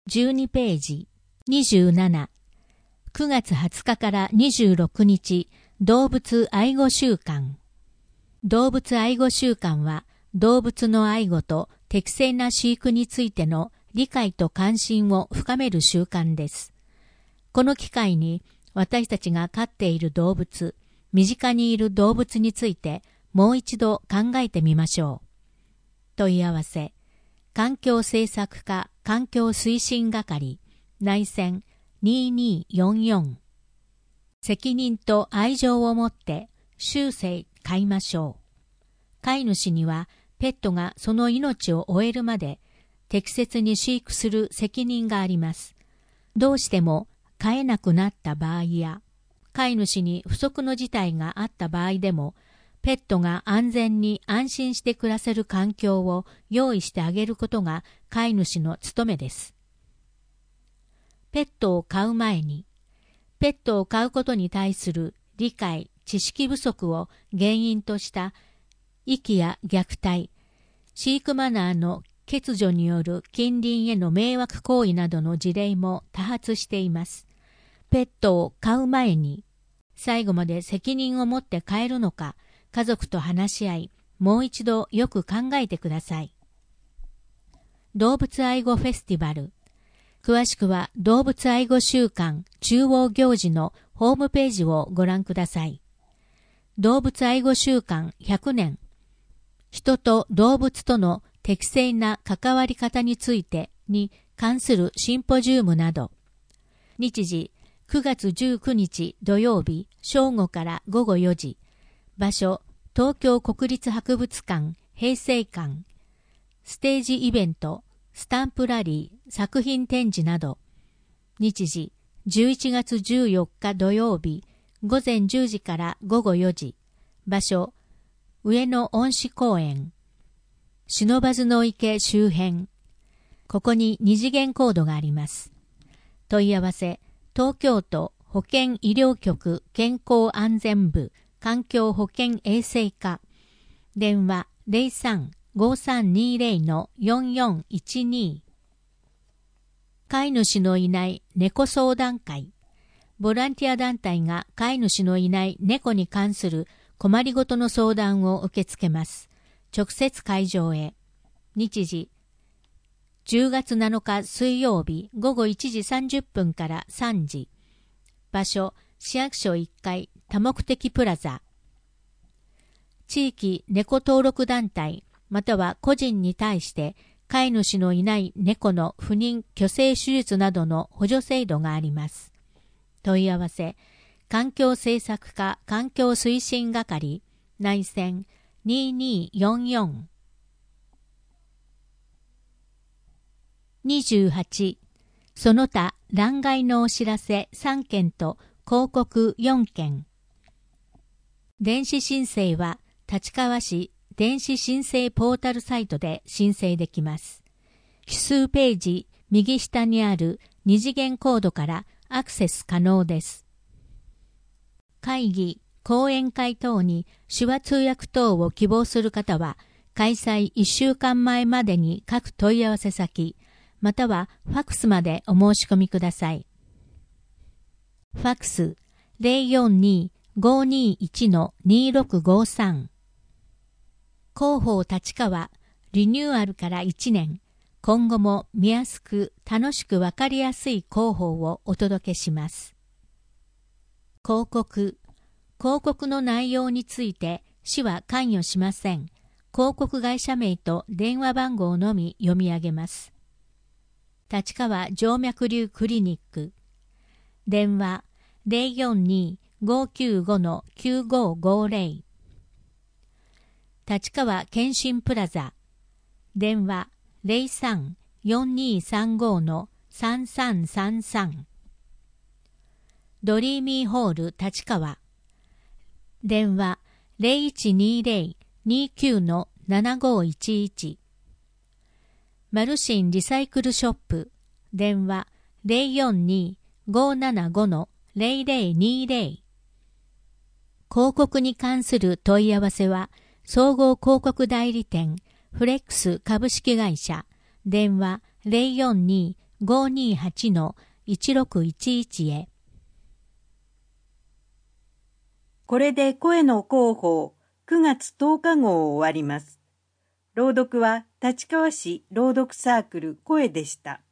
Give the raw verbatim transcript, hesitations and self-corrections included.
じゅうにページ。にじゅうなな。くがつはつかからにじゅうろくにち、動物愛護週間。動物愛護週間は、動物の愛護と適正な飼育についての理解と関心を深める習慣です。この機会に、私たちが飼っている動物、身近にいる動物について、もう一度考えてみましょう。問い合わせ、環境政策課環境推進係、内線にーにーよんよん。責任と愛情を持って終生飼いましょう。飼い主にはペットがその命を終えるまで適切に飼育する責任があります。どうしても飼えなくなった場合や、飼い主に不測の事態があった場合でも、ペットが安全に安心して暮らせる環境を用意してあげることが飼い主の務めです。ペットを飼う前に、ペットを飼うことに対する理解、知識不足を原因とした遺棄や虐待、飼育マナーの欠如による近隣への迷惑行為などの事例も多発しています。ペットを飼う前に、最後まで責任を持って飼えるのか、家族と話し合い、もう一度よく考えてください。動物愛護フェスティバル。詳しくは動物愛護週間中央行事のホームページをご覧ください。動物愛護週間ひゃくねん。人と動物との適正な関わり方についてに関するシンポジウムなど。日時くがつじゅうくにち土曜日正午からごごよじ。場所、東京国立博物館、平成館。ステージイベント、スタンプラリー、作品展示など。日時、じゅういちがつじゅうよっか土曜日、午前じゅうじからごごよじ。場所、上野恩賜公園。不忍池周辺。ここに二次元コードがあります。問い合わせ、東京都保健医療局健康安全部環境保健衛生課。電話 ゼロさん ごさんにゼロ のよんよんいちに。飼い主のいない猫相談会。ボランティア団体が飼い主のいない猫に関する困りごとの相談を受け付けます。直接会場へ。日時、じゅうがつなのか水曜日ごごいちじさんじゅっぷんからさんじ。場所、市役所いっかい多目的プラザ。地域猫登録団体または個人に対して飼い主のいない猫の不妊・去勢手術などの補助制度があります。問い合わせ、環境政策課環境推進係、内線にーにーよんよん。にじゅうはち、その他欄外のお知らせさんけんと広告よんけん。電子申請は立川市電子申請ポータルサイトで申請できます。奇数ページ右下にある二次元コードからアクセス可能です。会議、講演会等に手話通訳等を希望する方は、開催いっしゅうかんまえまでに各問い合わせ先、またはファックスまでお申し込みください。ファックス ゼロよんに ごにいち にろくごさん。広報立川リニューアルからいちねん、今後も見やすく楽しくわかりやすい広報をお届けします。広告、広告の内容について市は関与しません。広告会社名と電話番号のみ読み上げます。立川静脈瘤クリニック。電話 ゼロよんに ごきゅうご きゅうごごゼロ。立川健診プラザ。電話 ゼロさん よんにさんご さんさんさんさん。ドリーミーホール立川。電話 ゼロいちにゼロ にきゅう ななごいちいち。マルシンリサイクルショップ。電話 ゼロよんに ごななご ゼロゼロにゼロ。広告に関する問い合わせは、総合広告代理店フレックス株式会社。電話 ゼロよんにごーにーはちのいちろくいちいち へ。 これで声の広報くがつとおか号を終わります。朗読は立川市朗読サークル声でした。